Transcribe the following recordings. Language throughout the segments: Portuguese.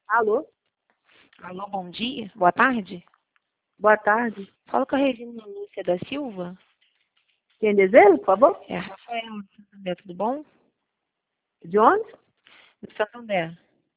Alô? Alô, bom dia. Boa tarde. Boa tarde. Fala com a Regina Lúcia da Silva. Quem deseja, por favor? É a Rafaela do Santander, tudo bom? De onde? Do Santander.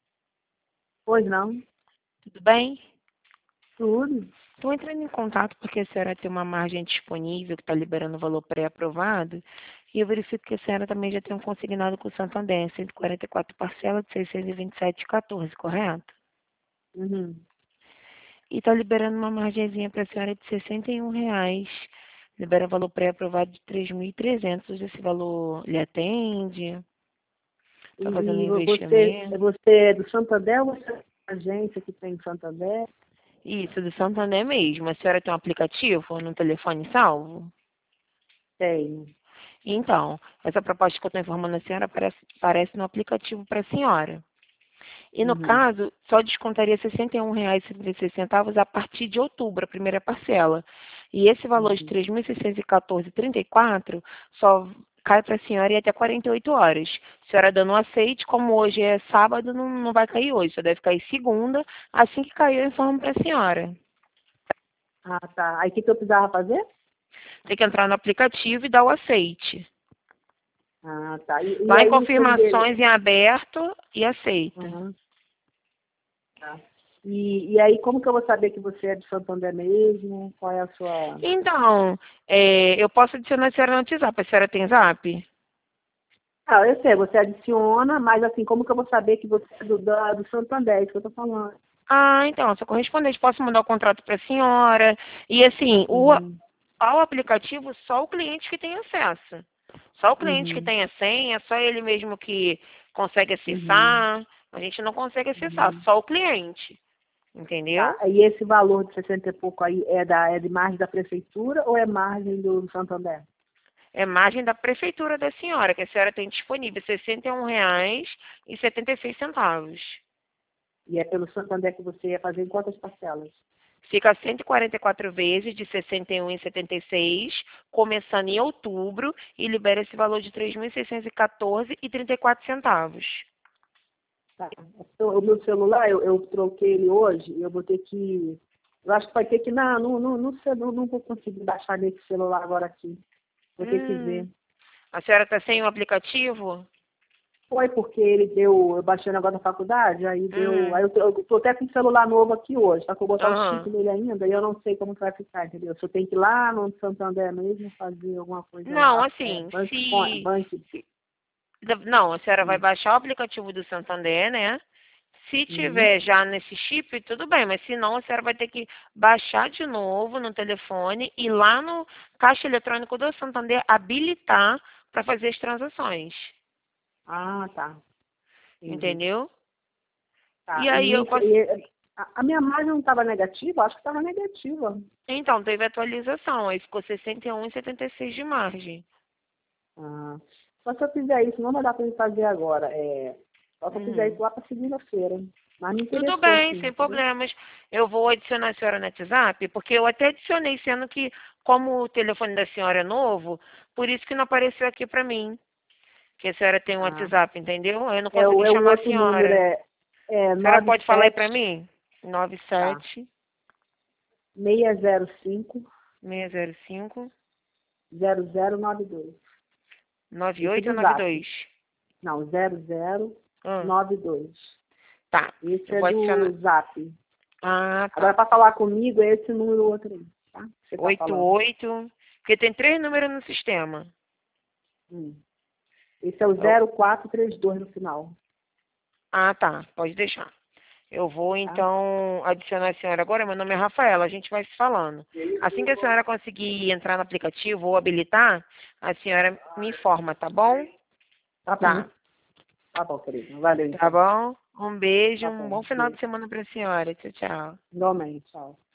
Pois não. Tudo bem? Tudo. Estou entrando em contato porque a senhora tem uma margem disponível que está liberando o valor pré-aprovado. E eu verifico que a senhora também já tem um consignado com o Santander, 144 parcelas de 627,14, correto? Uhum. E está liberando uma margenzinha para a senhora de R$ 61. Libera valor pré-aprovado de 3.300. Esse valor lhe atende? Está fazendo E investimento? você é do Santander ou você é da agência que tem em Santander? Isso, do Santander mesmo. A senhora tem um aplicativo no telefone salvo? Tenho. Então, essa proposta que eu estou informando a senhora aparece no aplicativo para a senhora. E no Uhum. caso, só descontaria R$ 61,36 a partir de outubro, a primeira parcela. E esse valor de Uhum. R$ 3.614,34 só cai para a senhora em até 48 horas. A senhora dando um aceite, como hoje é sábado, não vai cair hoje, só deve cair segunda. Assim que cair, eu informo para a senhora. Ah, tá. Aí o que eu precisava fazer? Tem que entrar no aplicativo e dar o aceite. Ah, tá. E Vai em aí o endereço? confirmações em aberto e aceita. Uhum. Tá. E aí como que eu vou saber que você é de Santander mesmo? Qual é a sua... Então, eu posso adicionar a senhora no WhatsApp. A senhora tem Zap? Ah, eu sei, você adiciona, mas assim, como que eu vou saber que você é do Santander? É isso que eu tô falando. Ah, então, sou correspondente. Posso mandar o contrato para a senhora. E assim, Uhum. ao aplicativo, só o cliente que tem acesso. Só o cliente que Uhum. tem a senha, só ele mesmo que consegue Uhum. acessar. A gente não consegue acessar, Uhum. só o cliente. Entendeu? Tá. E esse valor de 60 e pouco aí é de margem da prefeitura ou é margem do Santander? É margem da prefeitura da senhora, que a senhora tem disponível R$ 61,76. E é pelo Santander que você ia fazer em quantas parcelas? Fica 144 vezes de 61,76, começando em outubro, e libera esse valor de R$ 3.614,34. Tá. Então, o meu celular, eu troquei ele hoje e eu vou ter que. Eu acho que vai ter que. Não vou conseguir baixar nesse celular agora aqui. Vou ter que ver. A senhora está sem o aplicativo? Foi porque ele deu, eu baixei o negócio da faculdade, aí deu, Hum, eu tô até com um celular novo aqui hoje, só que eu vou botar o chip aham. nele ainda e eu não sei como que vai ficar, entendeu? Se eu tenho que ir lá no Santander mesmo fazer alguma coisa Não, lá, assim, se... banco, Não, a senhora vai hum, baixar o aplicativo do Santander, né? Se uhum. tiver já nesse chip, tudo bem, mas se não, a senhora vai ter que baixar de novo no telefone e lá no caixa eletrônico do Santander habilitar para fazer as transações. Ah, tá, entendi. Entendeu? Tá, E aí eu a minha margem não estava negativa? Acho que estava negativa. Então, teve atualização, aí ficou 61,76 de margem. Ah, só se eu fizer isso, não vai dar para ele fazer agora, só se eu fizer Uhum. isso lá para segunda-feira. Mas me Tudo interessou, bem, sim, sem entendeu? problemas. Eu vou adicionar a senhora no WhatsApp, porque eu até adicionei, sendo que, como o telefone da senhora é novo, por isso que não apareceu aqui para mim. Que a senhora tem um Ah, WhatsApp, entendeu? Eu não é consegui o chamar a outro número, senhora. A senhora pode falar aí 97, para mim? tá, 97 605 605 0092. Esse é 98 ou do Zap. 92? Não, zero zero Ah, nove dois. tá. Esse Eu é vou adicionar. do Zap. Ah, Agora, tá. para falar comigo, é esse número outro aí, tá? Que você tá falando. 88. Porque tem 3 números no sistema. Hum. Esse é o Eu- 0432 no final, Ah, tá. Pode deixar. Eu vou tá? então adicionar a senhora agora. Meu nome é Rafaela. A gente vai se falando. Assim que a senhora conseguir entrar no aplicativo ou habilitar, a senhora me informa, tá bom? Tá bom. Tá. Tá bom, querido. Valeu, Tá então. bom? Um beijo, Tá um bom. bom final de Beijo. semana para a senhora. Tchau, tchau. Igualmente. Tchau.